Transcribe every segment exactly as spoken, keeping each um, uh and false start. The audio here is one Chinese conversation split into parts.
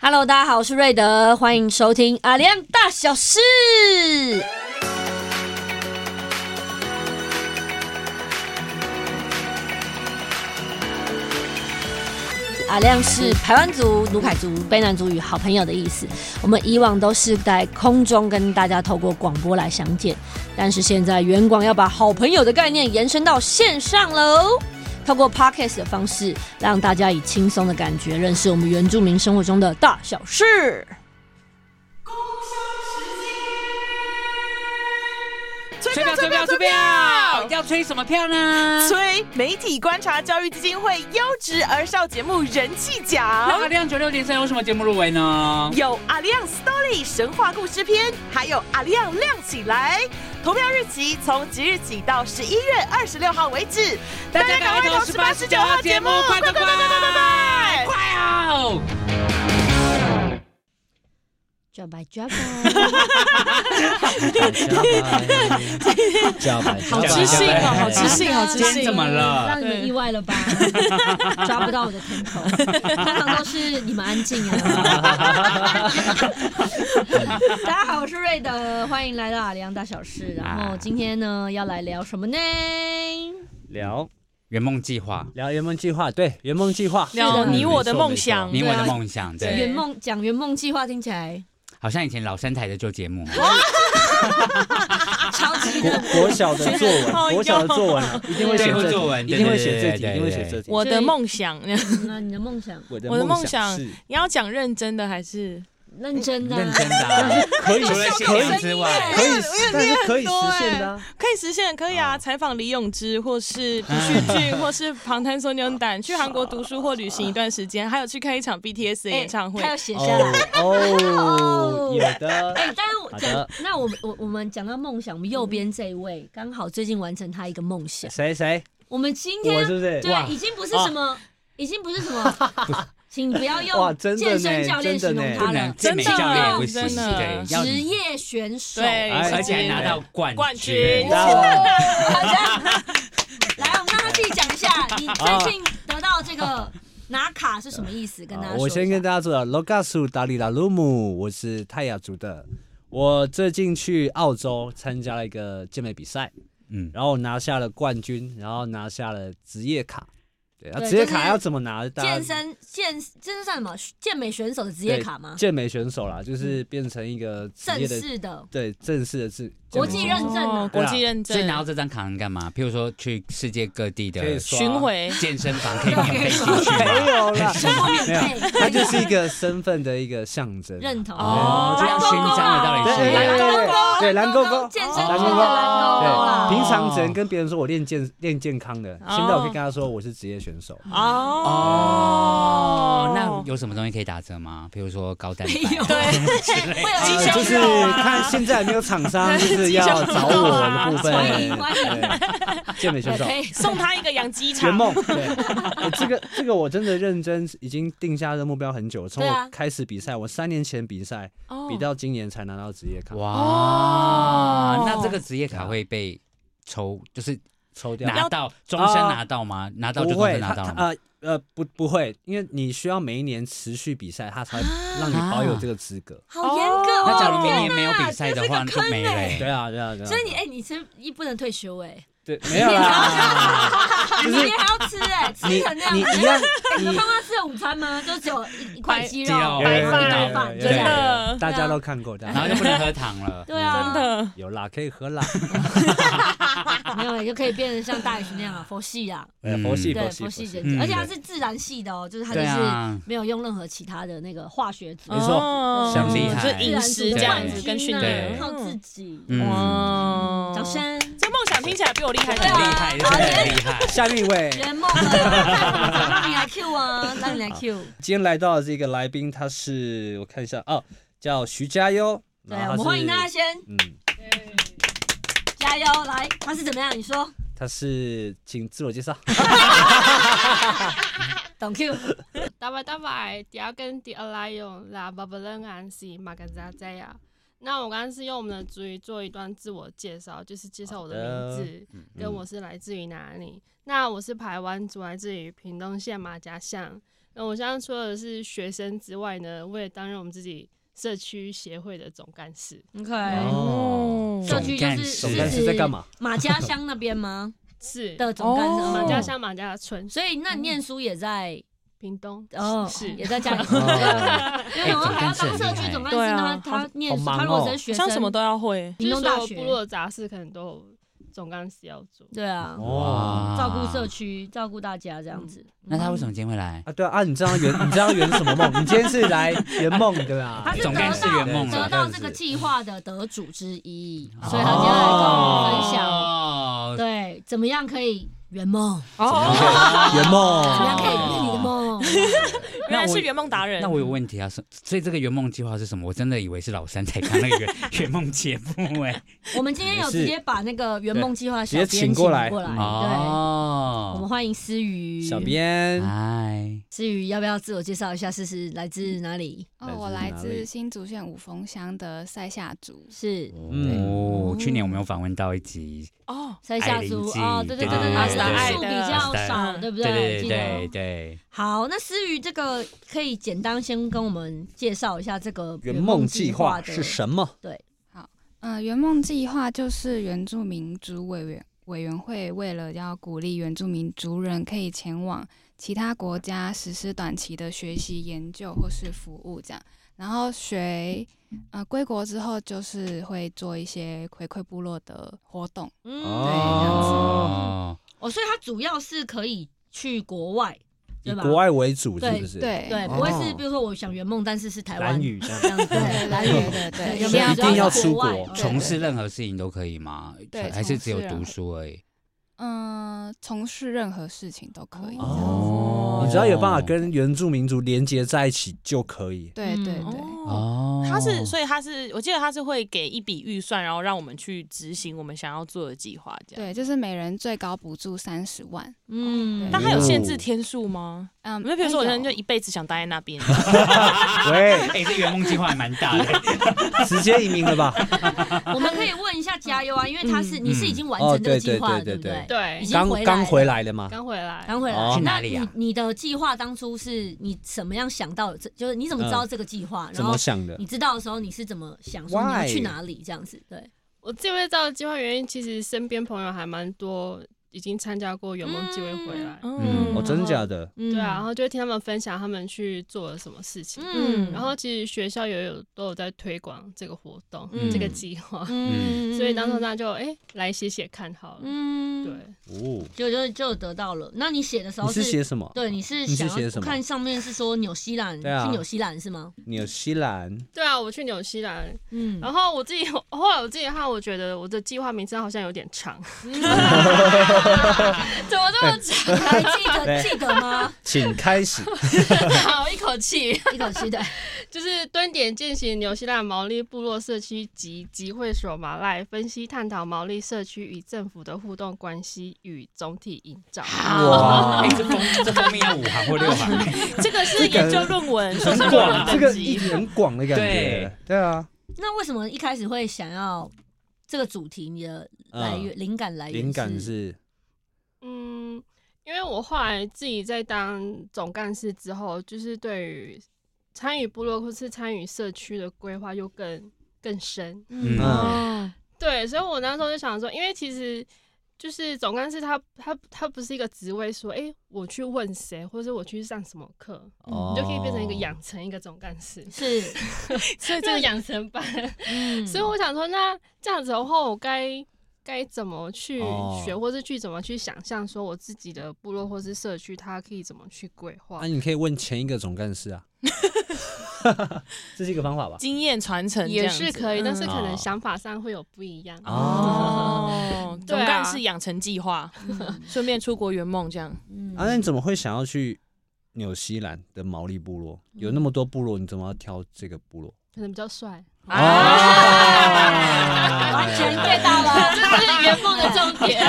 Hello， 大家好，我是瑞德，欢迎收听阿亮大小事。阿亮是排湾族、鲁凯族、卑南族与好朋友的意思。我们以往都是在空中跟大家透过广播来相见，但是现在原广要把好朋友的概念延伸到线上喽。透过 Podcast 的方式，让大家以轻松的感觉认识我们原住民生活中的大小事。 吹票吹票吹票，要吹什么票呢？ 吹媒体观察教育基金会优质儿少节目人气奖。 那阿亮九六点三有什么节目入围呢？ 有阿亮 Story 神话故事篇，还有阿亮亮起来。投票日期从即日起到十一月二十六号为止， 大家赶快投十八、十九号节目，快快快快快快快快哦！ 抓白抓白， 好知性哦，好知性，好知性。 怎么了？ 让你们意外了吧？抓不到我的 tempo， 通常都是你们安静啊。大家好，我是瑞德，欢迎来到阿亮大小事。然后今天呢，要来聊什么呢？ 聊圆梦计划， 聊圆梦计划，对，圆梦计划， 聊你我的梦想， 你我的梦想，对， 圆梦讲圆梦计划听起来好像以前老三台的旧节目， 超级的国小的作文，国小的作文一定会写这作文， 一定会写这题，一定会写这题。 我的梦想， 那你的梦想， 我的梦想，你要讲认真的还是？ 认真的、啊， 认真的、啊， 可以除了写字之外， 可以，但是可以实现的、啊， 可以实现，可以啊。采访李永芝，或是朴叙俊，或是庞坦索牛胆，去韩国读书或旅行一段时间，还有去看一场 B T S 的演唱会。 他要写下来哦，有的。 哎、欸，但是我讲，那我们我我们讲到梦想，我们右边这一位刚好最近完成他一个梦想。 谁谁？ 我们今天我是不是？ 对，已经不是什么，啊、已经不是什么。请不要用健身教练形容他了， 真的，教练不行，对， 职业选手， 对， 而且还拿到冠冠军。 来，我们让他自己讲一下，你最近得到这个拿卡是什么意思？跟大家说。 我先跟大家说了 ，Logasu 达里拉鲁姆，我是泰雅族的。我最近去澳洲参加了一个健美比赛，嗯，然后拿下了冠军，然后拿下了职业卡。对，那职业卡要怎么拿？ 健身健这是算什么？健美选手的职业卡吗？ 健美选手啦，就是变成一个职业的正式的， 对，正式的是国际认证的、 哦，国际认证。 所以拿到这张卡能干嘛？譬如说去世界各地的巡回健身房可以免费进去吗？ 没有啦， 没有， 它就是一个身份的一个象征， 认同哦，这样勋章的道理是蓝勾勾，对，蓝勾勾， 健身圈的蓝勾勾啦。 平常只能跟别人说我练健练健康的，现在我可以跟他说我是职业选手。 哦哦，那有什么东西可以打折吗？比如说高蛋白， 对，会有呃，就是看现在没有厂商就是要找我的部分，对，健美选手送他一个养鸡场。 圆梦，对，这个这个我真的认真，已经定下的目标很久，从我开始比赛，我三年前比赛，比到今年才拿到职业卡。 哇，那这个职业卡会被抽，就是抽掉， 拿到终身拿到吗？拿到就终身拿到吗？ 呃，不不会，因为你需要每一年持续比赛，它才让你保有这个资格。 好严格哦！ 那假如明年没有比赛的话，就没了。 对啊，对啊，对啊。 所以你哎，你是一不能退休哎。 对，没有啦。 你明年还要吃哎，吃成那样。 你一样， 你有看过吃的午餐吗？就只有一块鸡肉、 白饭， 真的， 大家都看过。 然后就不能喝糖了。 对啊， 真的有啦，可以喝啦。 没有，就可以变成像大学那样啊，佛系啊， 佛系， 对，佛系人，而且它是自然系的哦，就是它就是没有用任何其他的那个化学组， 没错， 很厉害， 就饮食这样子跟训练， 靠自己。 哇， 掌声！ 这梦想听起来比我厉害， 很厉害，真的很厉害。 下面一位， 圆梦，让你来 Q 啊，让你来 Q。 今天来到的这个来宾，他是我看一下哦，叫徐嘉优。 对，我们欢迎他先。嗯。加油，来，他是怎么样？你说。 他是，请自我介绍。 懂 Q。 大拜大拜，第二跟第二来用啦，巴布伦安西马干扎在呀。那我刚刚是用我们的族语做一段自我介绍，就是介绍我的名字，嗯、跟我是来自于哪里。那我是排湾族，来自于屏东县马甲乡。 那我现在除了是学生之外呢，我也担任我们自己社区协会的总干事。 OK， 哦， 社区就是总干事在干嘛？ 马家乡那边吗？ 是的总干事， 马家乡马家村。 所以那你念书也在屏东哦， 是也在家里，因为我们还要当社区总干事，他他念书，他如果是学生， 像什么都要会。 屏东大学部落的杂事可能都有总干事要做。 对啊， 哇， 照顾社区，照顾大家这样子。 那他为什么今天会来？ 啊，对啊，你知道圆，你知道圆什么梦？你今天是来圆梦对吧？ 他是总干事圆梦得到这个计划的得主之一，所以他今天来跟我们分享，对，怎么样可以圆梦？ 哦，圆梦， 怎么样可以圆你的梦？ 原来是圆梦达人。 那我有问题啊，所以这个圆梦计划是什么？我真的以为是老三才看那个圆圆梦节目哎。 我们今天有直接把那个圆梦计划小编请过来， 对， 哦， 我们欢迎思雨小编。 嗨， 思雨要不要自我介绍一下？是是来自哪里？ 哦，我来自新竹县五峰乡的塞夏族。 是哦，去年我们有访问到一集哦， 塞夏族哦，对对对对对，数比较少，对不对？ 对对对对。 好，那思雨这个可以简单先跟我们介绍一下这个圆梦计划是什么？ 对， 好，呃，圆梦计划就是原住民族委员委员会为了要鼓励原住民族人可以前往其他国家实施短期的学习、研究或是服务这样，然后学呃归国之后就是会做一些回馈部落的活动， 嗯， 对，这样子。 哦， 哦，所以它主要是可以去国外。 以国外为主，是不是？ 对对，不会是比如说我想圆梦，但是是台湾蓝语这样， 对，蓝语对对， 一定要出国， 从事任何事情都可以吗？ 对， 还是只有读书而已？ 嗯，从事任何事情都可以。 哦，你只要有办法跟原住民族连接在一起就可以。 对对对。 哦，他是，所以他是，我记得他是会给一笔预算，然后让我们去执行我们想要做的计划，这样。 对，就是每人最高补助三十万。 嗯， 但他有限制天数吗？嗯，那比如说我现在就一辈子想待在那边。 喂，哎，这圆梦计划还蛮大的， 直接移民了吧？ 我们可以问一下加油啊，因为他是你是已经完成这个计划了，对不对？ 对， 已经回来刚回来了吗？ 刚回来， 刚回来。 去哪里啊？ 你的计划当初是你怎么样想到？就是你怎么知道这个计划？ 怎么想的？ 你知道的时候你是怎么想说你要去哪里这样子？对， 我自己会知道计划原因，其实身边朋友还蛮多。已经参加过圆梦计划回来， 嗯，哦，真的假的？ 对啊，然后就会听他们分享他们去做了什么事情，嗯，然后其实学校也有都有在推广这个活动，这个计划，嗯，所以当时那就哎来写写看好了，嗯，对， 哦， 就就就得到了。那你写的时候你是写什么？ 对，你是想要看上面是说纽西兰，去纽西兰是吗？ 纽西兰， 对啊，我去纽西兰，嗯，然后我自己后来我自己看，我觉得我的计划名称好像有点长。怎么这么长？ 还记得记得吗？ 请开始。 好，一口气， 一口气的， 就是蹲点践行纽西兰毛利部落社区及集会所马赖，分析探讨毛利社区与政府的互动关系与总体营造。 哇，哎，这封这封面要五行或六行， 这个是研究论文，说是广，这个很广的感觉。对啊。 那为什么一开始会想要这个主题？你的来源、灵感来源？ 灵感是。 嗯，因为我后来自己在当总干事之后，就是对于参与部落或是参与社区的规划又更更深。嗯，嗯对，所以我那时候就想说，因为其实就是总干事他他他不是一个职位，说，哎、欸，我去问谁，或者我去上什么课，哦、你就可以变成一个养成一个总干事， 是， 所以这个养成班。嗯，所以我想说，那这样子的话，我该。该怎么去学，哦、或是去怎么去想象，说我自己的部落或是社区，它可以怎么去规划？ 那、啊、你可以问前一个总干事啊，这是一个方法吧？ 经验传承也是可以，嗯、但是可能想法上会有不一样。 哦，总干事养成计划，顺、啊、便出国圆梦这样。 嗯、啊，那你怎么会想要去纽西兰的毛利部落？有那么多部落，你怎么要挑这个部落？ 可能比较帅。 啊！完全 get 到了，这是圆梦的重点。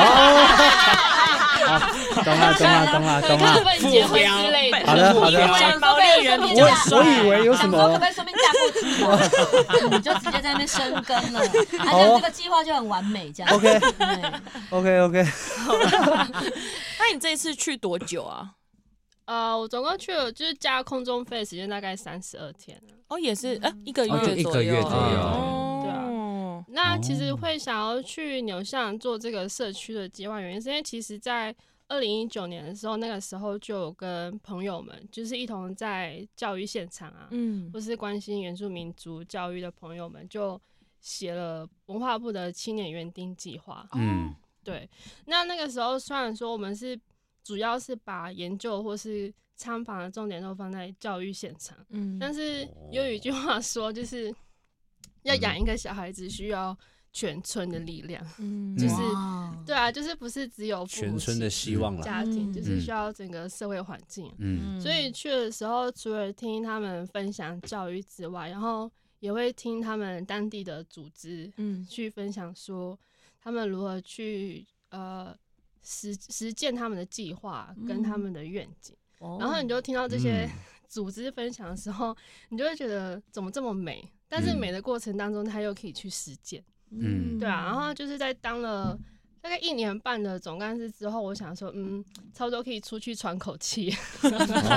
懂了，懂了，懂了，懂了。 会结婚之类的。 好的，好的。 毛利人比较帅。 我以为有什么？ 可不可以顺便嫁过去？你就直接在那边生根了，而且这个计划就很完美，这样。 OK，OK，OK。 那你这一次去多久啊？ 呃，我总共去了，就是加空中飞的时间大概三十二天哦，也是呃一个月哦就一个月左右哦对啊。那其实会想要去纽西兰做这个社区的计划，原因是因为其实在二零一九年的时候，那个时候就有跟朋友们，就是一同在教育现场啊，嗯，或是关心原住民族教育的朋友们，就写了文化部的青年园丁计划。嗯，对。那那个时候虽然说我们是主要是把研究或是参访的重点都放在教育现场，嗯，但是有一句话说，就是要养一个小孩子需要全村的力量，嗯，就是对啊，就是不是只有父母全村的希望啦， 家庭，就是需要整个社会环境，嗯，所以去的时候除了听他们分享教育之外，然后也会听他们当地的组织，嗯，去分享说他们如何去呃实实践他们的计划跟他们的愿景，嗯，然后你就听到这些组织分享的时候，你就会觉得怎么这么美，但是美的过程当中，他又可以去实践。嗯，对啊，然后就是在当了大概一年半的总干事之后，我想说，嗯，差不多可以出去喘口气，哦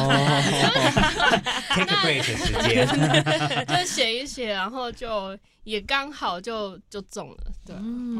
，take a break 的时间， 就写一写，然后就也刚好就就中了，对，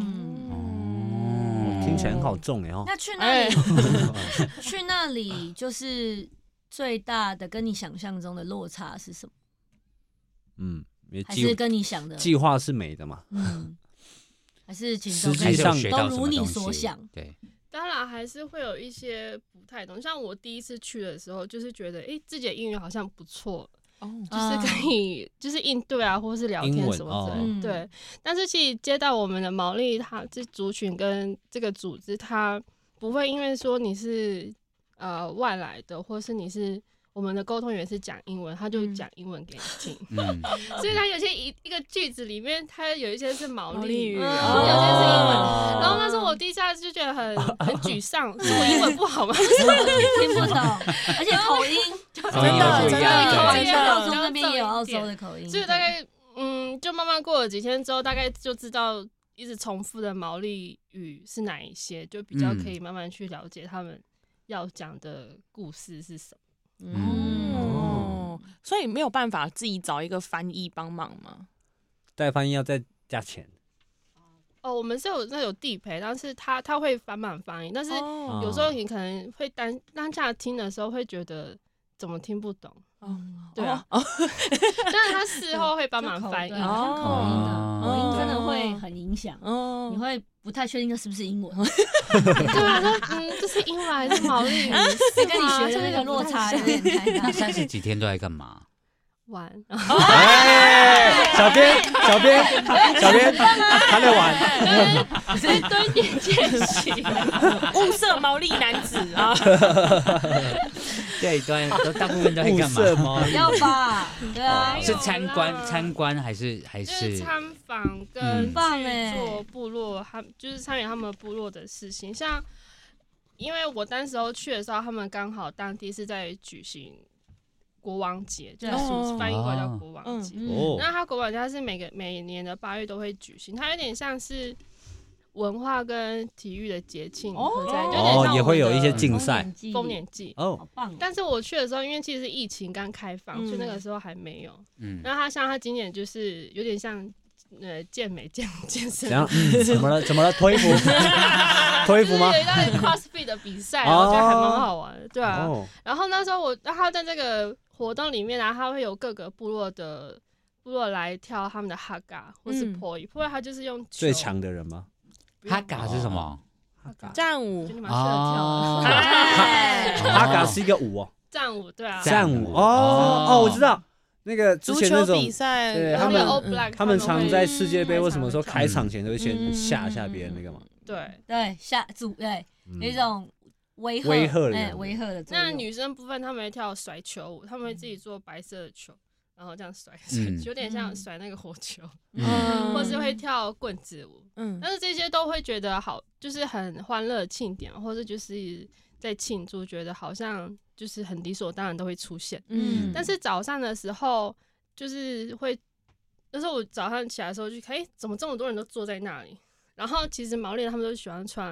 嗯，听起来很好中哎哦。 那去那里，去那里就是最大的跟你想象中的落差是什么？ 嗯。 还是跟你想的计划是美的嘛？嗯， 还是实际上都如你所想。 对， 当然还是会有一些不太懂。像我第一次去的时候，就是觉得，哎、欸，自己的英语好像不错，哦，就是可以，就是应对啊，或是聊天什么之类的。哦、对，但是其实接到我们的毛利，他这族群跟这个组织，他不会因为说你是呃外来的，或是你是。我们的沟通员是讲英文，他就讲英文给你听，嗯、所以他有些一一个句子里面，他有一些是毛利语，然后有些是英文，然后那时候我第一下就觉得很很沮丧，是我英文不好吗？ 听不懂，而且口音真的真的口音，澳洲那边也有澳洲的口音， 所以大概嗯，就慢慢过了几天之后，大概就知道一直重复的毛利语是哪一些，就比较可以慢慢去了解他们要讲的故事是什么。 嗯、哦，所以没有办法自己找一个翻译帮忙吗？ 带翻译要再加钱。 哦，我们是有那有地陪，但是他他会翻版翻译，但是有时候你可能会当当下听的时候会觉得怎么听不懂。哦，对啊，哦、但是他事后会帮忙翻译， 看口音的，口音真的会很影响，哦、你会不太确定这是不是英文。 对啊，说嗯，这是英文还是毛利语？ 是跟你学的那个落差有点太大。 那三十几天都在干嘛？ 玩。 哎，小编，小编，小编，他在玩。 所以蹲点见习， 物色毛利男子啊。 对，都大部分都在干嘛？ 要吧？对啊， 是参观参观还是还是参访跟去做部落，他就是参与他们部落的事情。像因为我当时候去的时候，他们刚好当地是在举行国王节，就是翻译过来叫国王节。那他国王节它是每个每年的八月都会举行，它有点像是文化跟体育的节庆合在，就有点像我们的也会有一些竞赛、 丰年祭哦，好棒！ 但是我去的时候，因为其实是疫情刚开放，所以那个时候还没有。嗯，然后它像它今年就是有点像呃健美健健身， 嗯，怎么了？怎么了？脱衣服？脱衣服吗？ 有一个 CrossFit 的比赛，我觉得还蛮好玩的，对啊。然后那时候我，他在这个活动里面啊，他会有各个部落的部落来跳他们的哈嘎或是 poi，poi 他就是用最强的人吗？ 哈嘎是什么？ 战舞， 就你蛮适合跳的。 哈嘎是一个舞哦， 战舞对啊， 战舞哦哦，我知道那个之前那种比赛， 对他们他们常在世界杯或什么时候开场前都会先吓吓别人那个嘛， 对对吓阻对有一种威吓威吓的威吓的。 那女生部分他们会跳甩球舞，他们会自己做白色的球。然后这样甩，有点像甩那个火球，嗯、或是会跳棍子舞，嗯，但是这些都会觉得好，就是很欢乐庆典，或者就是在庆祝，觉得好像就是很理所当然都会出现，嗯，但是早上的时候就是会，那时候我早上起来的时候就看，哎，怎么这么多人都坐在那里？然后其实毛利他们都喜欢穿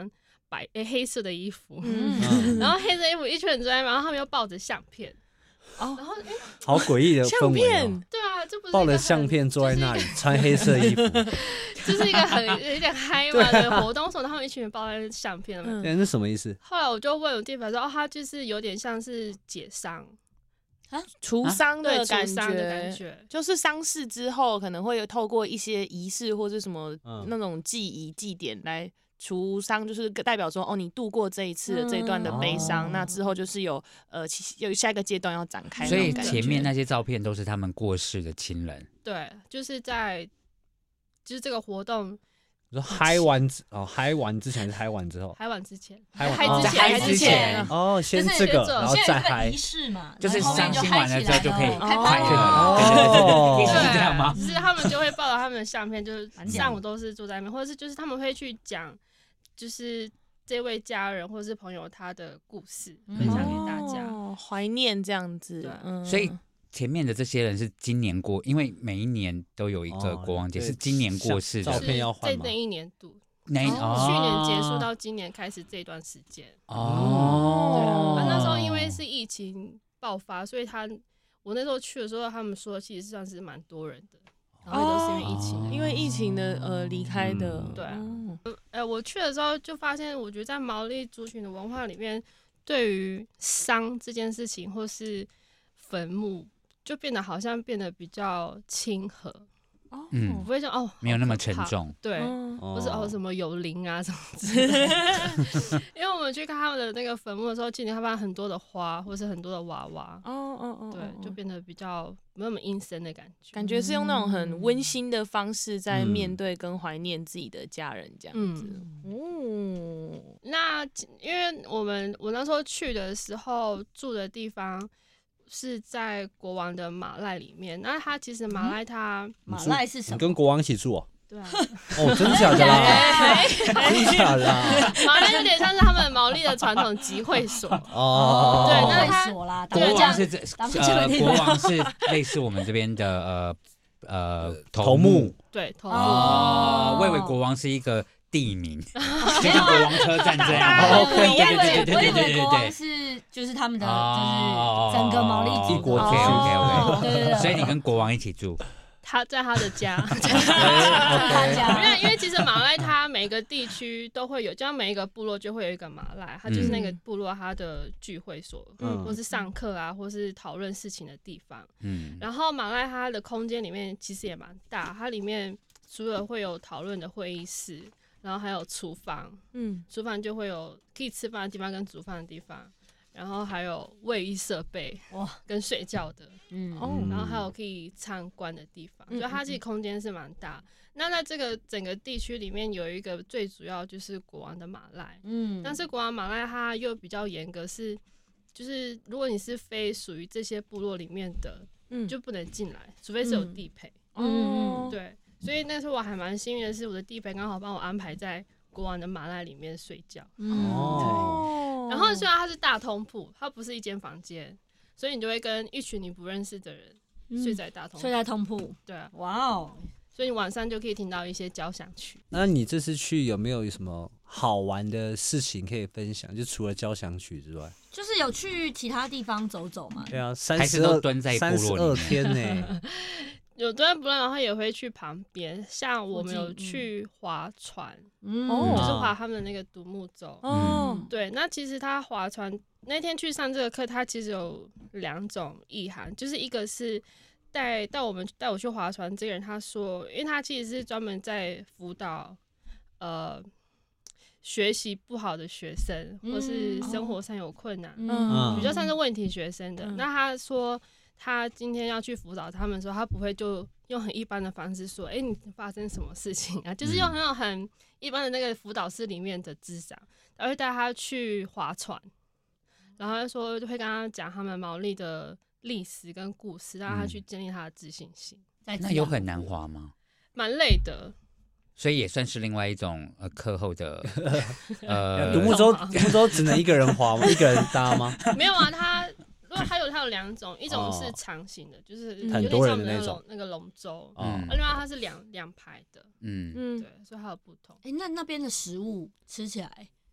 白诶、欸、黑色的衣服， 嗯然后黑色衣服一群人坐在那边，然后他们又抱着相片， 哦， 然后哎、欸， 好诡异的氛围哦。 对啊，这不是抱着相片坐在那里，穿黑色衣服， 这是一个很有点嗨嘛的活动，所以他们一群人抱在相片。 嗯那是什么意思？ 后来我就问我弟弟说，哦，他就是有点像是解伤。 除丧的感觉， 的感觉就是丧事之后可能会有透过一些仪式或是什么那种祭仪祭典来除丧，就是代表说哦，你度过这一次的这一段的悲伤，嗯、那之后就是有呃有下一个阶段要展开。 所以前面那些照片都是他们过世的亲人。 对，就是在就是这个活动。 你说嗨完哦，嗨完之前还是嗨完之后？ 嗨完之前， 嗨完嗨之前， 嗨之前哦，先这个，然后再嗨。 仪式嘛， 就是伤心完了之后就可以开快乐。 哦， 是这样吗？ 只是他们就会报道他们的相片，就是上午都是坐在那边，或者是就是他们会去讲，就是这位家人或是朋友他的故事，分享给大家， 怀念这样子。 对， 嗯， 所以。前面的这些人是今年过，因为每一年都有一个国王节，哦、是今年过世的。 照片要换吗？ 这那一年度， 那哦、去年结束到今年开始这段时间。 哦， 对啊，那时候因为是疫情爆发，所以他我那时候去的时候，他们说其实算是蛮多人的，然后都是因为疫情的， 哦、因为疫情的呃离开的。 嗯、对啊，呃，我去的时候就发现，我觉得在毛利族群的文化里面，对于丧这件事情或是坟墓。就变得好像变得比较亲和， 嗯， 不会说哦， 没有那么沉重， 对， 嗯、 或是哦什么有灵啊什么之类的。因为我们去看他们的那个坟墓的时候，进去他们很多的花，或是很多的娃娃， 哦哦哦， 对，就变得比较没有那么阴森的感觉， 感觉是用那种很温馨的方式在面对跟怀念自己的家人这样子。 嗯，哦，那因为我们我那时候去的时候住的地方。是在国王的马赖里面，那他其实马赖他、 嗯、马赖是什么？ 你跟国王一起住哦？ 对啊。 哦，真的假的啦？真的假的啦？ 马赖有点像是他们毛利的传统集会所哦。 对，那他国王是这呃，国王是类似我们这边的呃呃头目。 对，头目。 哦，我以为国王是一个。地名，就像国王车站这样。 我以为我以为国王是就是他们的就是整个毛利帝国。 OK OK OK， 对对对。 所以你跟国王一起住？ 他在他的家，在他家。因为因为其实马赖他每个地区都会有，就像每一个部落就会有一个马赖，他就是那个部落他的聚会所，嗯，或是上课啊，或是讨论事情的地方。嗯。然后马赖他的空间里面其实也蛮大，它里面除了会有讨论的会议室。然后还有厨房，嗯，厨房就会有可以吃饭的地方跟煮饭的地方，然后还有卫浴设备哇，跟睡觉的，嗯，哦，然后还有可以参观的地方，所以它其实空间是蛮大。那在这个整个地区里面有一个最主要就是国王的马赖，嗯，但是国王马赖它又比较严格，是就是如果你是非属于这些部落里面的，嗯，就不能进来，除非是有地陪，嗯，对。所以那时候我还蛮幸运的是，我的地陪刚好帮我安排在国王的马赖里面睡觉。哦，对。然后虽然它是大通铺，它不是一间房间，所以你就会跟一群你不认识的人睡在大通铺、嗯， 睡在通铺。 对啊， 哇哦！ 所以你晚上就可以听到一些交响曲。 那你这次去有没有什么好玩的事情可以分享？就除了交响曲之外， 就是有去其他地方走走嘛？ 对啊，三十二蹲在三十二天呢、欸。 有蹲在部落，然后也会去旁边，像我们有去划船，嗯，就是划他们的那个独木舟。嗯，对。那其实他划船那天去上这个课，他其实有两种意涵，就是一个是带带我们带我去划船这个人，他说，因为他其实是专门在辅导呃学习不好的学生，或是生活上有困难，嗯，比较像是问题学生的。嗯、那他说。他今天要去辅导他们的时候，他不会就用很一般的方式说，哎、欸，你发生什么事情啊？就是用很很一般的那个辅导室里面的智商，他会带他去划船，然后他说就会跟他讲他们毛利的历史跟故事，让他去建立他的自信心。 嗯、那有很难划吗？ 蛮累的。 所以也算是另外一种呃课后的呃独木舟，独木舟只能一个人划吗？一个人搭吗？ 没有啊，他。如果它有它有两种，一种是长形的，哦、就是有点像我们那种那个龙舟，嗯，另外它是两两排的，嗯嗯，对，所以它有不同。 哎、欸，那那边的食物吃起来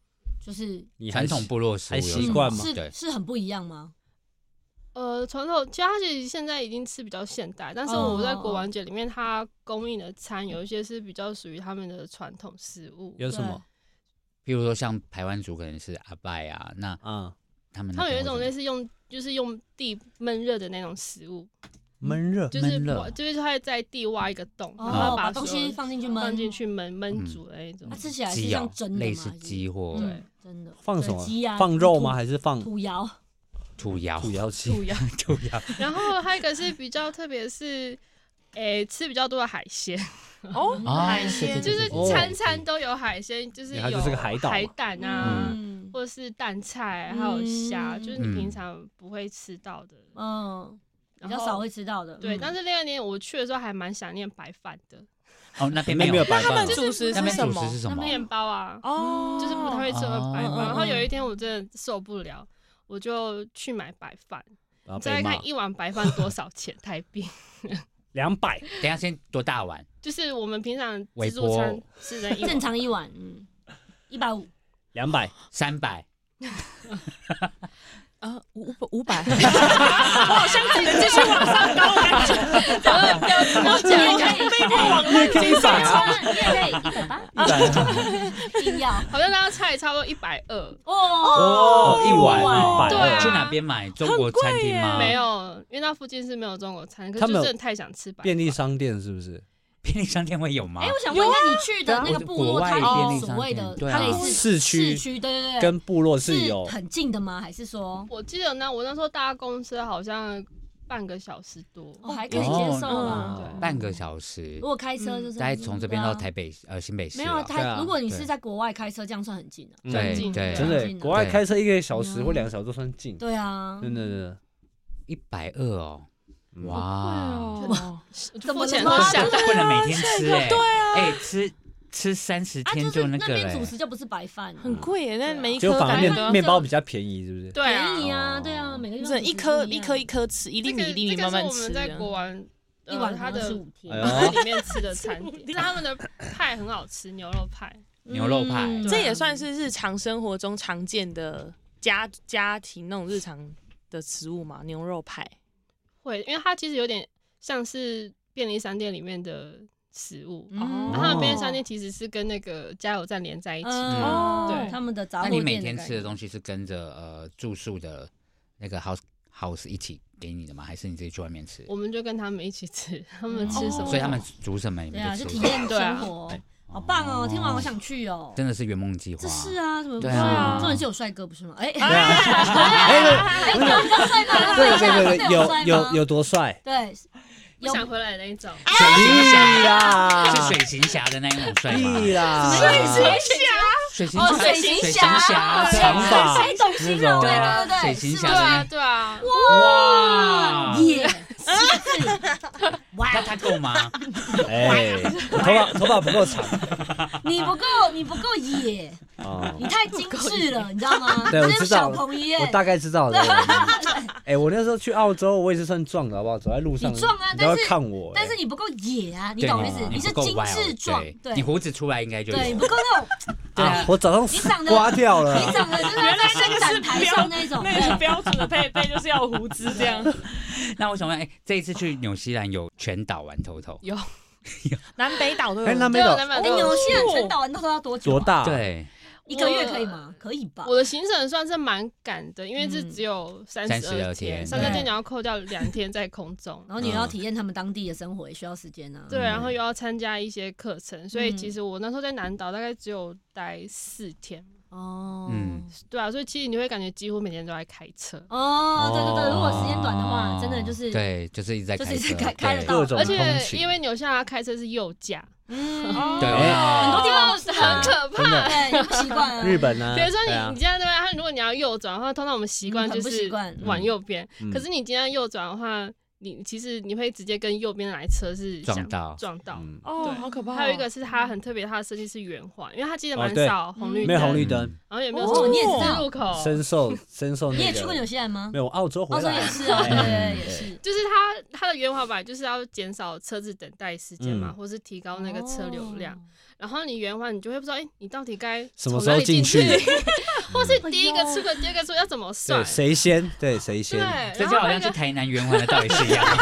就是传统部落食物还习惯吗？ 是是很不一样吗？ 呃，传统其实它其实现在已经吃比较现代，但是我在国王节里面，它供应的餐有一些是比较属于他们的传统食物。 有什么？ 譬如说像排湾族可能是阿拜啊，那嗯， 他们他们有一种类似用就是用地闷热的那种食物。 闷热， 就是就是他会在地挖一个洞，然后把东西放进去焖， 放进去焖焖煮的那种。 它吃起来是像蒸的吗？ 类似鸡或对， 真的放什么？ 鸡啊？ 放肉吗？还是放土窑？ 土窑， 土窑鸡， 土窑， 土窑。 然后还有一个是比较特别，是诶吃比较多的海鲜哦，海鲜就是餐餐都有海鲜，就是有海胆啊，或者是蛋菜，还有虾，就是你平常不会吃到的， 嗯。比较少会吃到的， 对。但是另外一年我去的时候还蛮想念白饭的。 哦，那边没有白饭。 他们主食是什么？ 那面包啊，哦，就是不太会吃白饭。然后有一天我真的受不了，我就去买白饭。你再看一碗白饭多少钱台币？ 两百。 等一下先多大碗？ 就是我们平常自助餐吃的正常一碗，嗯，一百五。 两百， 三百。 呃，五五百，我好像可以继续往上高感觉， 怎么不要这么讲？ 也可以被迫往上继续啊，你也可以一百八， 一百， 硬要，好像大家菜差不多一百二哦，一碗一百二， 去哪边买？中国餐厅吗？ 没有，因为那附近是没有中国餐，可是真的太想吃白饭。 便利商店是不是？ 便利商店会有吗？ 哎，我想问一下，你去的那个部落，它有所谓的，它类似市区， 市区，对对对， 跟部落是有很近的吗？还是说， 我记得呢，我那时候搭公车好像半个小时多， 我还可以接受啦， 半个小时。 如果开车就是， 大概从这边到台北呃新北市， 没有台，如果你是在国外开车，这样算很近啊， 对对， 真的，国外开车一个小时或两个小时都算近。 对啊， 真的真的， 一百二哦。 哇， 怎么钱都想不能每天吃哎， 对啊， 哎吃吃三十天就那个那边主食就不是白饭， 很贵耶，那每一就反颗而面包比较便宜，是不是？ 对便宜啊，对啊，每个人一颗一颗一颗吃，一粒米一粒米慢慢吃。 这个是我们在国王一碗它的五天里面吃的餐点，他们的派很好吃，牛肉派， 牛肉派， 这也算是日常生活中常见的家家庭那种日常的食物嘛，牛肉派。 会，因为它其实有点像是便利商店里面的食物， 嗯、 然后他们便利商店其实是跟那个加油站连在一起的， 哦、 对， 他们的杂货店。那你每天的吃的东西是跟着呃住宿的那个 house house 一起给你的吗？还是你自己去外面吃？ 我们就跟他们一起吃，他们吃什么， 所以他们煮什么你们就吃。 对啊，就体验生活。好棒哦！听完我想去哦， 真的是圆梦计划。 这是啊，什么对啊？ 重点是有帅哥不是吗？哎， 对啊， 哎，有比较帅吗？ 对对对，有有有多帅？ 对， 不想回来的那一种。 水行侠啦， 是水行侠的那一种帅吗？ 啦， 水行侠， 水行侠， 水行侠， 长发， 谁懂形容？对对对， 水行侠， 对啊对啊， 哇耶！ 那他够吗？ 哎，我头发头发不够长， 你不够，你不够野，你太精致了，你知道吗？ 对，我知道，我大概知道了。哎，我那时候去澳洲，我也是算壮的，好不好？走在路上， 你壮啊， 你要看我， 但是你不够野啊，你懂意思？你是精致壮，对， 你胡子出来应该就对，你不够那种。 对啊，我早上刮掉了。 你长得就是在伸展台上那种， 那个标准的配备就是要胡子这样。 那我想问，哎，这一次去纽西兰有全岛玩透透？ 有，南北岛都有。 哎，南北岛， 哎，纽西兰全岛玩透透要多久？ 多大？ 对， 一个月可以吗？可以吧。 我的行程算是蛮赶的，因为这只有三十二天，三十二天你要扣掉两天在空中， 然后你要体验他们当地的生活，也需要时间啊。 对，然后又要参加一些课程，所以其实我那时候在南岛大概只有待四天。 哦， 嗯， 对啊，所以其实你会感觉几乎每天都在开车。 哦，对对对，如果时间短的话，真的就是对，就是一直在开车， 就是开开得到， 而且因为纽西兰开车是右驾， 嗯， 对， 很多地方很可怕， 对，不习惯啊。 日本呢， 比如说你你今天对吧？如果你要右转的话，通常我们习惯就是往右边，可是你今天右转的话。你其实你会直接跟右边来车是撞到撞到哦，好可怕。 还有一个是它很特别，它的设计是圆环，因为它记得蛮少红绿灯， 没有红绿灯， 然后也没有什么十字路口。 深受深受。 你也去过纽西兰吗？ 没有，澳洲回来。 澳洲也是啊，对对也是。 就是它它的圆环本来就是要减少车子等待时间嘛，或是提高那个车流量。然后你圆环，你就会不知道，哎，你到底该什么时候进去？ 或是第一个出口，第二个出要怎么算？ 对，谁先？对，谁先？ 对， 这就好像去台南圆环的道理是一样的。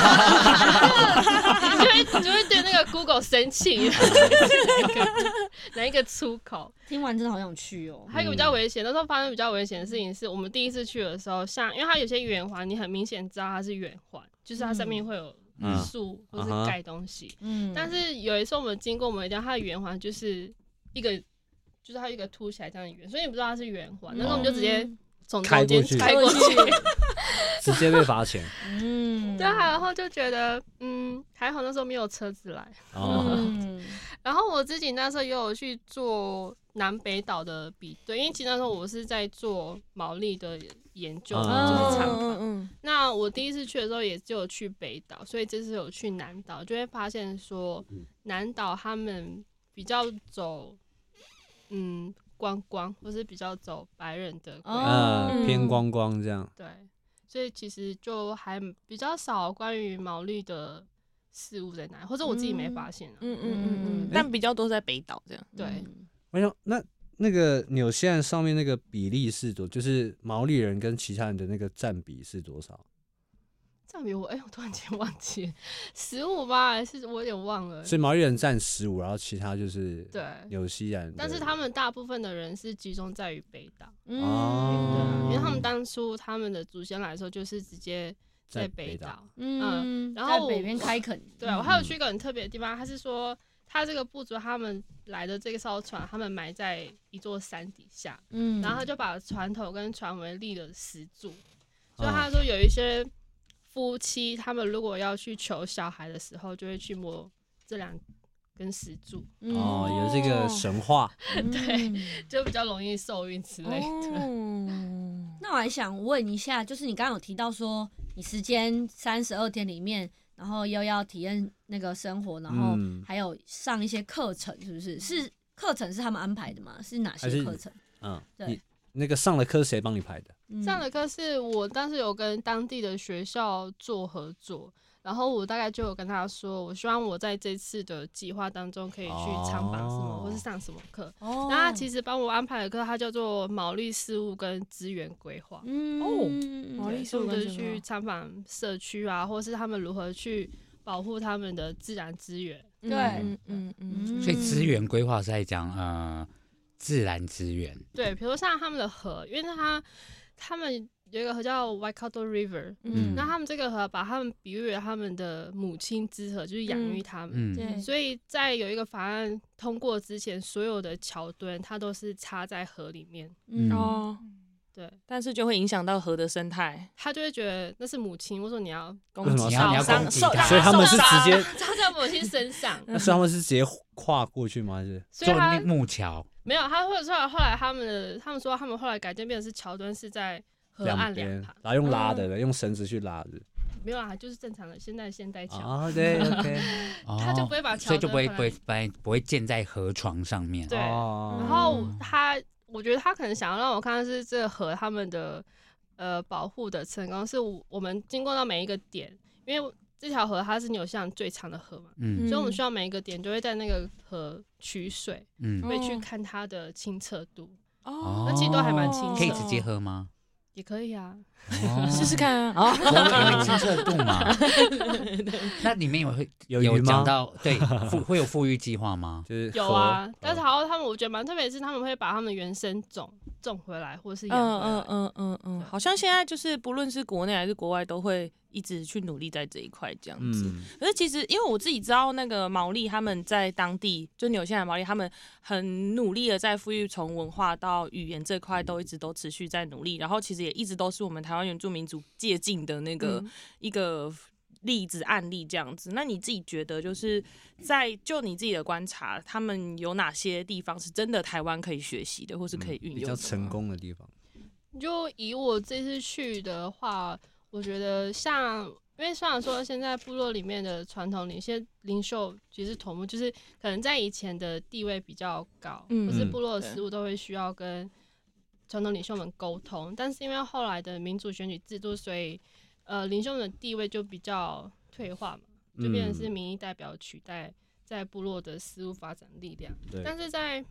你就会你就会对那个 Google 生气，哪一个哪一个出口？ 听完真的好想去哦。 还有一个比较危险，那时候发生比较危险的事情是我们第一次去的时候，像因为它有些圆环，你很明显知道它是圆环，就是它上面会有树或是盖东西。嗯，但是有一次我们经过某一条，它的圆环就是一个，就是它一个凸起来这样的圆，所以你不知道它是圆环，那时候我们就直接从中间开过去， 直接被罚钱。 嗯，对，然后就觉得嗯还好那时候没有车子来。哦，然后我自己那时候也有去做南北岛的比对，因为其实那时候我是在做毛利的研究，就是参访。嗯，那我第一次去的时候也就有去北岛，所以这次有去南岛，就会发现说南岛他们比较走嗯观光，或是比较走白人的规划， 嗯，偏观光这样。 对，所以其实就还比较少关于毛利的事物在哪，或者我自己没发现、啊、嗯嗯嗯嗯，但比较多在北岛这样。 对， 我想那那个纽西兰上面那个比例是多，就是毛利人跟其他人的那个占比是多少？ 占比我哎、欸，我突然间忘记十五吧，还是我有点忘了。 所以毛利人占十五，然后其他就是对纽西兰， 但是他们大部分的人是集中在于北岛。 嗯，哦， 因为他们当初他们的祖先来说就是直接在北岛， 嗯，然后在北边开垦。 对，我还有去一个很特别的地方，他是说他这个部族他们来的这个艘船，他们埋在一座山底下，嗯，然后他就把船头跟船尾立了石柱，所以他说有一些夫妻他们如果要去求小孩的时候，就会去摸这两根石柱。 哦，有这个神话， 对，就比较容易受孕之类的。 哦，那我还想问一下，就是你刚刚有提到说，你时间三十二天里面，然后又要体验那个生活，然后还有上一些课程，是不是？是课程是他们安排的吗？是哪些课程？ 嗯，对，那个上的课是谁帮你排的？ 上的课是我当时有跟当地的学校做合作，然后我大概就有跟他说，我希望我在这次的计划当中可以去参访什么，哦，或是上什么课。哦，那他其实帮我安排的课，它叫做毛利事务跟资源规划。嗯哦，毛利事务就是去参访社区啊，或是他们如何去保护他们的自然资源。 对，嗯嗯嗯。所以资源规划是在讲呃自然资源。 对，比如说像他们的河，因为他他们有一个河叫 Waikato River， 嗯，那他们这个河把他们比喻为他们的母亲之河，就是养育他们。嗯，所以在有一个法案通过之前，所有的桥墩它都是插在河里面。嗯哦，对，但是就会影响到河的生态， 他就会觉得那是母亲，我说你要攻击，你要攻击他， 所以他们是直接插在母亲身上。 那是他们是直接跨过去吗？还是做木桥？ 没有，他或者说后来他们的他们说他们后来改建变成是桥墩是在河岸两旁， 然后用拉的，嗯，用绳子去拉的。 没有啊，就是正常的现代现代桥。 哦，对 ，OK， 他就不会把桥， 所以就不会不会不会不会建在河床上面。 对，哦，然后他，我觉得他可能想要让我看的是这个河他们的呃保护的成功，是我们经过到每一个点，因为这条河它是纽西兰最长的河嘛，嗯，所以我们需要每一个点就会在那个河取水，嗯，会去看它的清澈度。哦，那其实都还蛮清澈。 可以直接喝吗？ 也可以啊， 试试看啊。 因为清澈度嘛。那里面有会有讲到对会有富裕计划吗？ 就是有啊，但是好像他们我觉得蛮特别的是，他们会把他们原生种种回来，或是养回来。嗯嗯嗯嗯，好像现在就是不论是国内还是国外，都会一直去努力在这一块这样子。嗯，可是其实因为我自己知道那个毛利他们在当地，就纽西兰毛利他们很努力的在富裕，从文化到语言这块都一直都持续在努力，然后其实也一直都是我们台湾原住民族借鉴的那个一个例子案例这样子。那你自己觉得就是在就你自己的观察，他们有哪些地方是真的台湾可以学习的，或是可以运用的， 比较成功的地方？ 就以我这次去的话，我觉得像，因为虽然说现在部落里面的传统领些领袖其实头目，就是可能在以前的地位比较高，嗯，或是部落的事务都会需要跟传统领袖们沟通，但是因为后来的民主选举制度，所以呃领袖们的地位就比较退化嘛，就变成是民意代表取代在部落的事务发展力量。但是在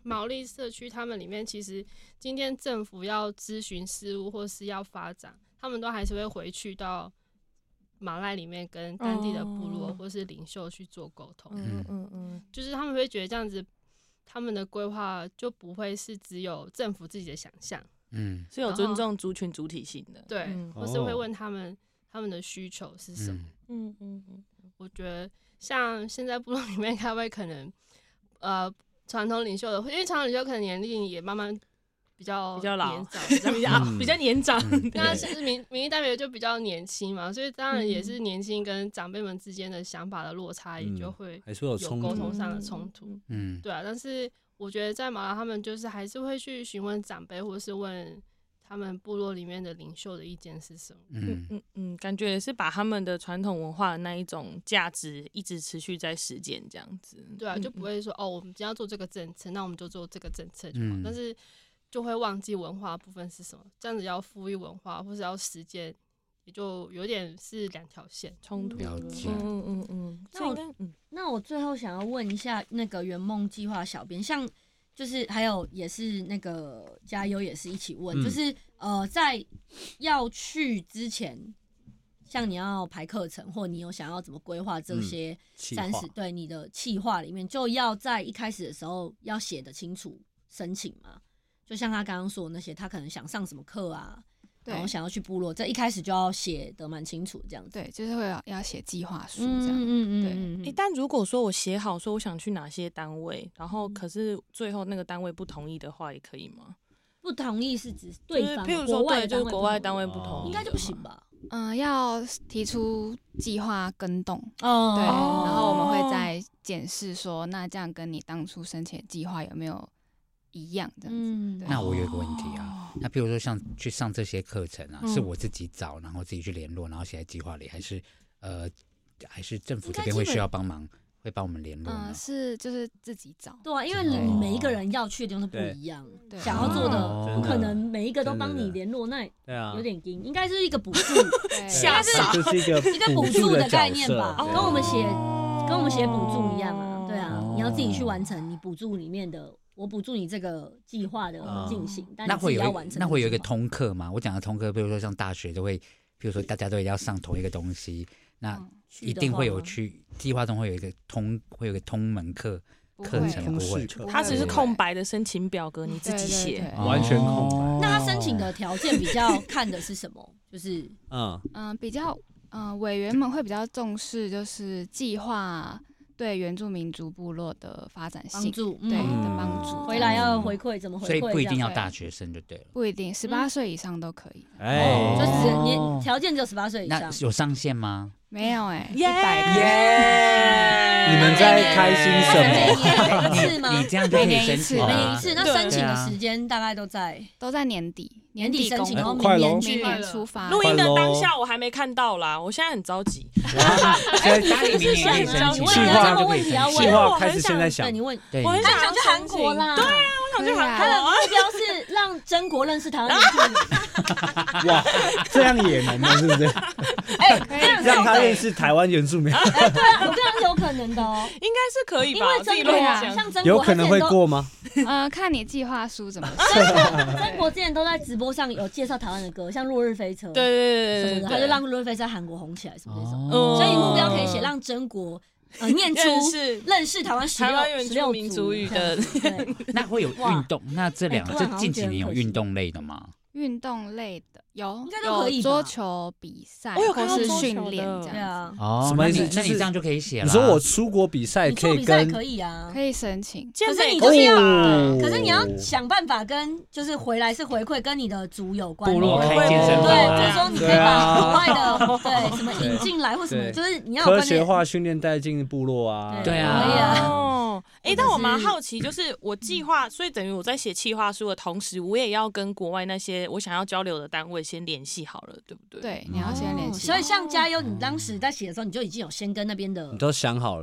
毛利社区，他们里面其实今天政府要咨询事务或是要发展，他们都还是会回去到马赖里面跟当地的部落或是领袖去做沟通。 嗯嗯嗯， 就是他们会觉得这样子，他们的规划就不会是只有政府自己的想象， 嗯， 是有尊重族群主体性的， 对， 嗯、 或是会问他们他们的需求是什么。 嗯嗯嗯， 我觉得像现在部落里面，开会可能呃传统领袖的，因为传统领袖可能年龄也慢慢。比较比较老， 年长，比较比较比较年长。 那是民民意代表就比较年轻嘛，所以当然也是年轻跟长辈们之间的想法的落差，也就会还是有沟通上的冲突。 嗯， 对啊。但是我觉得在马拉他们就是还是会去询问长辈，或是问他们部落里面的领袖的意见是什么。 嗯嗯嗯，感觉也是把他们的传统文化的那一种价值一直持续在实践这样子。 对啊，就不会说、嗯、哦，我们今天要做这个政策，那我们就做这个政策就好。嗯、但是就会忘记文化部分是什么，这样子要赋予文化或是要实践，也就有点是两条线冲突。 了解， 嗯嗯嗯。 那我、嗯、那我最后想要问一下那个圆梦计划小编，像就是还有也是那个加油也是一起问，嗯、就是呃在要去之前，像你要排课程或你有想要怎么规划这些三十、嗯、对你的企划里面，就要在一开始的时候要写得清楚申请嘛。就像他刚刚说的那些，他可能想上什么课啊，然后想要去部落，这一开始就要写得蛮清楚，这样子。 对，就是会要要写计划书这样。 嗯嗯对。 嗯欸、但如果说我写好说我想去哪些单位，然后可是最后那个单位不同意的话，也可以吗？ 不同意是指对方， 就是、譬如说对，就是国外单位不同意， 应该就不行吧？ 嗯、呃，要提出计划更动。 哦。 对，然后我们会再检视说，那这样跟你当初申请的计划有没有一样这样子。嗯、 那我有一个问题啊，哦、那比如说像去上这些课程啊，嗯、是我自己找，然后自己去联络，然后写在计划里，还是呃，还是政府这边会需要帮忙，会帮我们联络呢？ 嗯，是就是自己找。 对啊，因为你每一个人要去的地方都不一样，想要做的不可能每一个都帮你联络，那有点硬，应该是一个补助， 吓傻， 就是一个一个补助的概念吧， 跟我们写跟我们写补助一样啊，对啊，你要自己去完成你补助里面的。我补助你这个计划的进行，嗯、但你自己要完成。 那会有一个通课吗？我讲的通课，比如说像大学都会，比如说大家都要上同一个东西，那一定会有去计划中会有一个通，会有一个通门课课程，不会， 它只是空白的申请表格，你自己写， 对对对完全空白。 那他申请的条件比较看的是什么？就是嗯嗯、呃，比较嗯、呃，委员们会比较重视就是计划。对原住民族部落的发展性， 帮助， 对的帮助， 回来要回馈怎么回馈？ 所以不一定要大学生就对了， 不一定，十八岁以上都可以。 哎，就只年条件只有十八岁以上。 那有上限吗？ 没有哎， 一百耶！ 你们在开心什么？ 每年一次吗？ 你这样就可以申请， 每年一次。那申请的时间大概都在都在年底， 年底申请，然后明快年明年出发。 录音的当下我还没看到啦，我现在很着急。 所以家里明年可以申请， 计划就可以申请。 计划开始现在想， 对你问， 对， 我很想去韩国啦。 对啊，我想去韩国。 他的目标是让曾国认识台湾原住民。 哇，这样也能吗？是不是？ 哎， 让他认识台湾原住民。 哎，对啊，我这样有可能的哦， 应该是可以吧？ 因为曾国像曾国有可能会过吗？ 呃，看你计划书怎么写。 曾国之前都在直播上有介绍台湾的歌，像《落日飞车》， 对对对对， 他就让《落日飞车》在韩国红起来，什么那种。所以你目标可以写让曾国呃念出认识台湾十六原住民族语的。 那会有运动？那这两这近几年有运动类的吗？ 运动类的有， 应该都可以吧。 桌球比赛或是训练这样子。 哦，什么意思？那你这样就可以写了。 你说我出国比赛可以跟可以啊， 可以申请。 可是你就是要，可是你要想办法跟就是回来是回馈跟你的族有关。 部落开健身房， 对，就是说你可以把国外的对什么引进来或什么，就是你要科学化训练带进部落啊。 对啊，可以啊。 哎、欸，但我蛮好奇，就是我计划，所以等于我在写企划书的同时，我也要跟国外那些我想要交流的单位先联系好了，对不对？ 对，你要先联系。 所以像加油，你当时在写的时候，你就已经有先跟那边的， 你都想好了。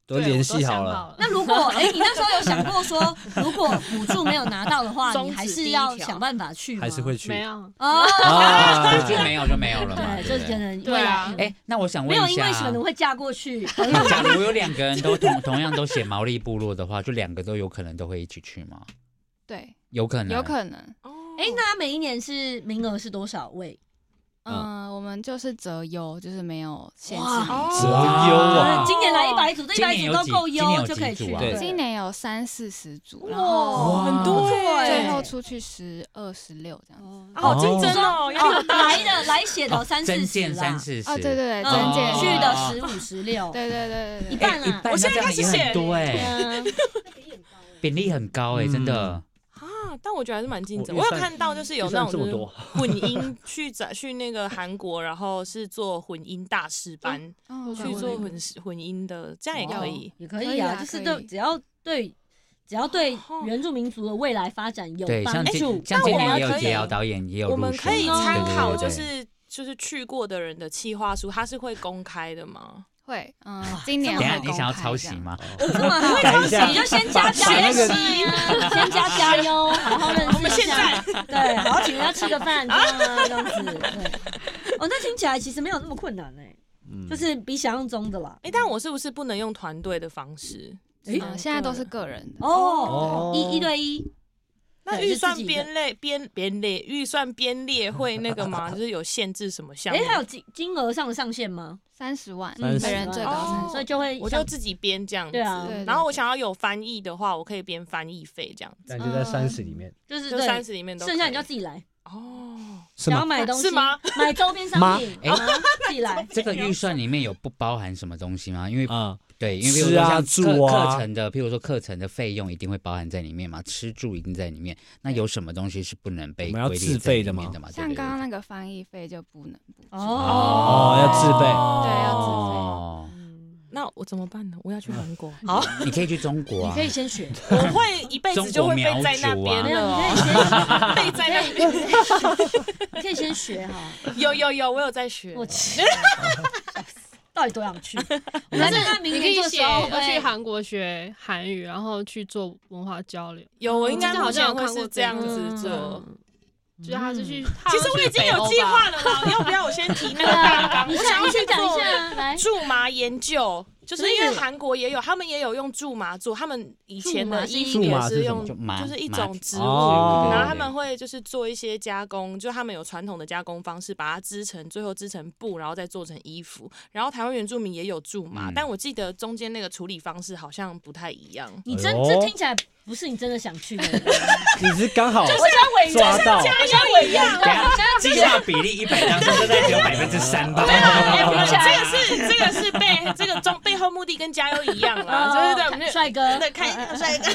都联系好了。 那如果哎、欸，你那时候有想过说，如果补助没有拿到的话，你还是要想办法去吗？ 还是会去？ 没有啊，补助没有就没有了嘛。 对，就是可能对啊。 哎，那我想问一下， 没有因为可能会嫁过去。 假如有两个人都同同样都写毛利部落的话，就两个都有可能都会一起去吗？ 对， 有可能， 有可能。 哎、欸，那每一年是名额是多少位？ 嗯、呃，我们就是择优，就是没有限制。 择优啊！ 今年来一百组，这一百组都够优就可以去。 对， 今年有三四十组，然后很多哎， 最后出去十二、十六这样子。 好竞争哦！ 哦，来的来写的三四十， 增建三四十。 哦，对对对，增建去的十五、十六。 对对对对， 一半了。 我现在开始写很多哎，比例很高哎，真的。 啊，但我觉得还是蛮竞争。我有看到，就是有那种混音去在去那个韩国，然后是做混音大师班，去做混混音的，这样也可以， 也可以啊。就是对，只要对，只要对原住民族的未来发展有帮助。 像今年也有杰瑶导演也有， 我们可以参考，就是就是去过的人的企划书，它是会公开的吗？ 会，嗯，今年等下你想要抄袭吗？ 我干嘛还会抄袭？你就先加加油，先加加油，好好认识。 我们现在对，好好请人家吃个饭，这样啊，这样子。对，哦，那听起来其实没有那么困难哎，就是比想象中的啦。 哎，但我是不是不能用团队的方式？ 哎，现在都是个人的哦，一一对一。 那预算编列编编列预算编列会那个吗？就是有限制什么项目？ 哎，还有金金额上的上限吗？ 三十万， 每人最高三十，所以就会我就自己编这样子。 对啊， 然后我想要有翻译的话，我可以编翻译费这样子。 那就在三十里面， 就是就三十里面都， 剩下你就要自己来。 哦， 想要买东西是吗？ 买周边商品，哎，自己来。 这个预算里面有不包含什么东西吗？因为啊。 对，因为比如说像课课程的，譬如说课程的费用一定会包含在里面嘛，吃住一定在里面。那有什么东西是不能被规定在里面的吗？ 像刚刚那个翻译费就不能补助。 哦，要自费。 对，要自费。 那我怎么办呢？我要去韩国。好， 你可以去中国啊。 你可以先学。 我会一辈子就会背在那边了。背在那边。 你可以先学哈。 有有有，我有在学。 我去。到底多想去？ 但是你可以写要去韩国学韩语，然后去做文化交流。 有，我应该好像有会看过这样子做。 就是他是去， 其实我已经有计划了啦，要不要我先提那个大纲？我想要去做苎麻研究。就是因为韩国也有，他们也有用苎麻做，他们以前的衣服也是用，就是一种植物，然后他们会就是做一些加工，就他们有传统的加工方式，把它织成，最后织成布，然后再做成衣服。然后台湾原住民也有苎麻，但我记得中间那个处理方式好像不太一样。 你真这听起来不是你真的想去的， 你是刚好就是要抓到， 加油一样， 计划比例一百当中，大概只有百分之三吧。 这个是这个是背这个中背后目的跟加油一样啦，就是对帅哥， 对看帅哥，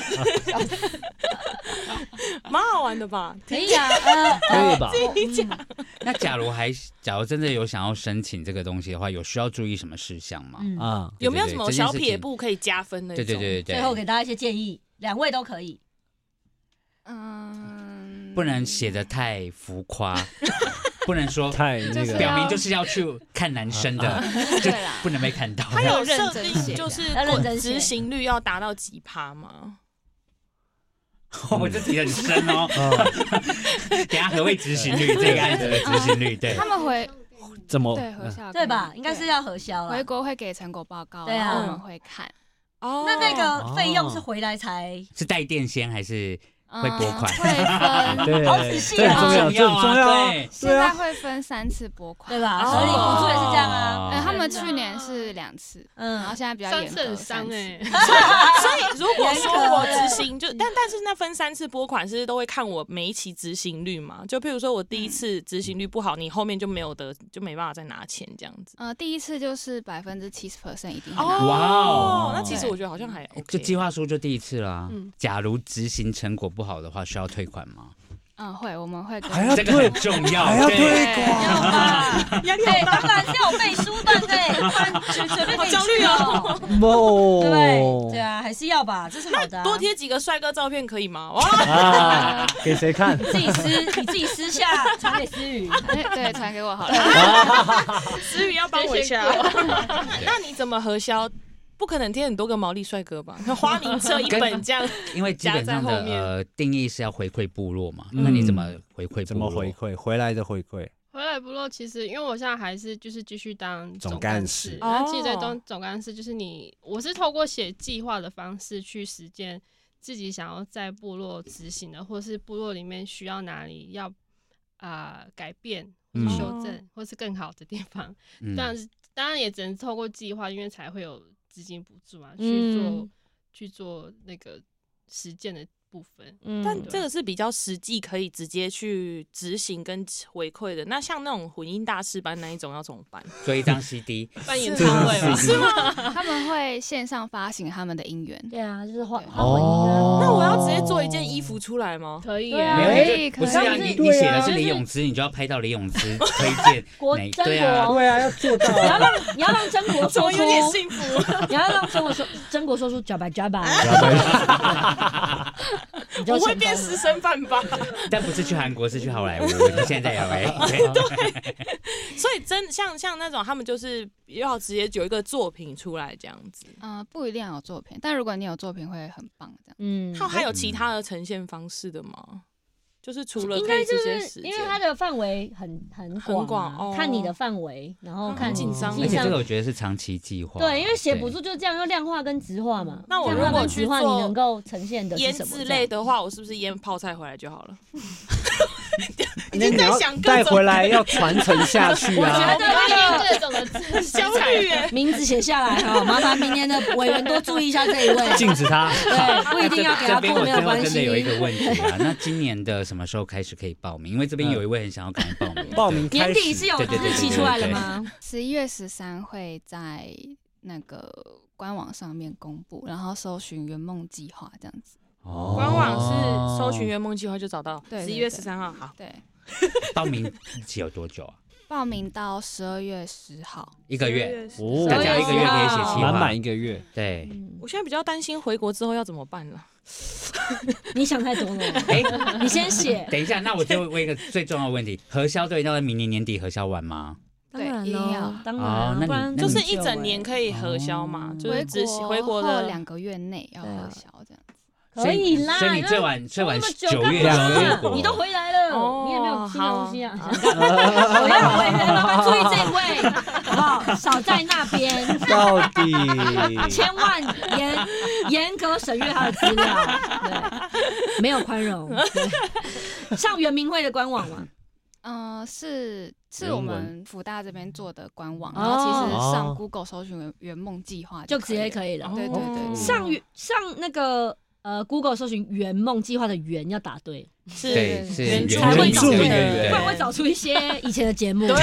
蛮好玩的吧？ 可以啊， 可以吧？ 自己讲。 那假如还假如真的有想要申请这个东西的话，有需要注意什么事项吗？ 啊， 有没有什么小撇步可以加分的？ 对对对对， 最后给大家一些建议，两位都可以。 嗯， 不能写得太浮夸。不能说太那个， 表明就是要去看男生的，就不能被看到。 他有设定就是执行率要达到几趴吗？ 我这题很深哦。等下何谓执行率？这个案子的执行率，对他们回怎么对核销对吧？应该是要核销了。 回国会给成果报告， 对啊， 我们会看。 哦，那那个费用是回来才是带电先还是？会拨款， 会分， 好仔细啊，这很重要，这很重要。 对， 现在会分三次拨款， 对吧？合理补助也是这样啊。 哎，他们去年是两次，嗯，然后现在比较严格， 三次哎。 所以如果说我执行，就但但是那分三次拨款是都会看我每一期执行率嘛？就譬如说我第一次执行率不好，你后面就没有得，就没办法再拿钱这样子。 呃，第一次就是百分之七十 percent 一定哦， 哇哦， 那其实我觉得好像还 OK。 就计划书就第一次啦。假如执行成果不好的话，需要退款吗？ 嗯，会，我们会还要这个很重要， 还要退款， 压力好大，当然是要背书的，对，随便好焦虑哦， 对不对？对啊，还是要吧，这是好的。 多贴几个帅哥照片可以吗？ 哇，给谁看？ 自己私，你自己私下传给思雨， 对，传给我好了。 思雨要帮我一下。那你怎么核销？ 不可能贴很多个毛利帅哥吧？花名册一本这样， 因为基本上的呃定义是要回馈部落嘛，嗯、那你怎么回馈部落？ 怎么回馈？回来的回馈。 回来部落其实，因为我现在还是就是继续当总干事， 那其实在当总干事就是你，我是透过写计划的方式去实践自己想要在部落执行的，或是部落里面需要哪里要啊、呃、改变或是修正、嗯、或是更好的地方。嗯、但是当然也只能透过计划，因为才会有资金补助嘛，去做、嗯、去做那个实践的部分， 嗯、但这个是比较实际，可以直接去执行跟回馈的。那像那种混音大师班那一种要怎么办？ 做一张 C D 办演唱会吗？是吗？ 他们会线上发行他们的音源。 对啊，就是画画混音啊。那我要直接做一件衣服出来吗？ 可以， 可以， 不是啊，你你写的是李永芝，你就要拍到李永芝推荐国哪对啊， 对啊，要做到。 你要让你要让曾国说出， 有点幸福。 你要让曾国说曾国说出假白假白。 我会变私生饭吧？ 但不是去韩国，是去好莱坞。你现在在 L A。 对，所以真像像那种他们就是要直接有一个作品出来这样子。 嗯、呃，不一定要有作品，但如果你有作品会很棒这样。 嗯，它还有其他的呈现方式的吗？就是除了可以直接实践， 因为它的范围很很广、啊， 哦、 看你的范围，然后看紧张。 而且这个我觉得是长期计划。 对，因为写补助就这样，用量化跟质化嘛。 那我如果去做你能够呈现的腌制类的话，我是不是腌泡菜回来就好了？ 已经在想带回来要传承下去啊！ 我觉得那个各种的焦虑耶， 名字写下来哈，麻烦明年的委员多注意一下这一位， 禁止他。 对，不一定要给他过，没有关系。 真的有一个问题啊，那今年的什么时候开始可以报名？因为这边有一位很想要赶快报名。 报名年底是有日期出来了吗？ 十一月十三会在那个官网上面公布，然后搜寻圆梦计划这样子。 哦，官网是搜寻圆梦计划就找到。 对， 十一月十三号，好。 对。 报名日期有多久啊？ 报名到十二月十号， 一个月， 哦， 大家一个月可以写计划， 满满一个月。 对， 我现在比较担心回国之后要怎么办了。 你想太多了。哎、欸，你先写。 等一下，那我就问一个最重要的问题：核销队要在明年年底核销完吗？ 当然了，当然、 哦，那不然就是一整年可以核销嘛，哦、就是只回国的两个月内要核销这样子。 可以啦， 所以你最晚最晚九月两个你都回来了，哦、你也没有新的东西啊。我要回来，麻烦注意这位，好不好？少在那边， 到底千万严严格审阅他的资料，对，没有宽容。对，上原民会的官网嘛。 嗯、呃，是是我们辅大这边做的官网，然后其实上 Google 搜寻圆梦计划就直接可以了。 对对对， 上上那个呃 Google 搜寻圆梦计划的圆要打对， 是对是原才会找出，不然会找出一些以前的节目。对，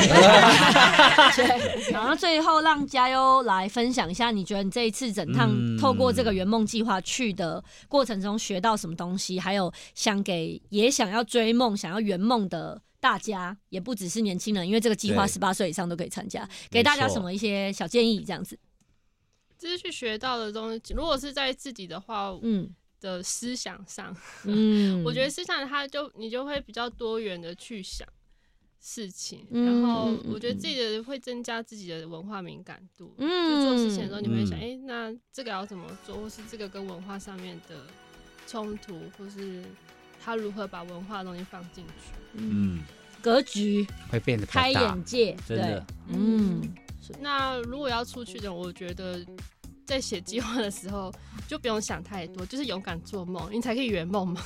然后最后让嘉优来分享一下，你觉得你这一次整趟透过这个圆梦计划去的过程中学到什么东西，还有想给也想要追梦、想要圆梦的大家，也不只是年轻人，因为这个计划十八岁以上都可以参加，给大家什么一些小建议这样子。 就是去学到的东西，如果是在自己的话，嗯。的思想上，嗯，我觉得思想它就你就会比较多元的去想事情，嗯、然后我觉得自己的会增加自己的文化敏感度。嗯，就做事情的时候，你会想，哎、嗯欸，那这个要怎么做，或是这个跟文化上面的冲突，或是他如何把文化的东西放进去。嗯， 格局会变得开眼界， 真的。 嗯，那如果要出去的，我觉得。在写计划的时候，就不用想太多，就是勇敢做梦，你才可以圆梦嘛。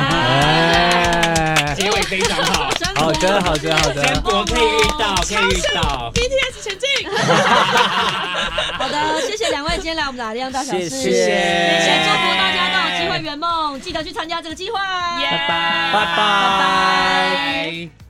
结尾非常好， 好的，好的，好的。 全国可以遇到，可以遇到 B T S 前进。 好的，谢谢两位今天来我们的阿亮大小事， 谢谢， 也祝福大家都有机会圆梦，记得去参加这个计划。 拜拜， 拜拜，拜拜。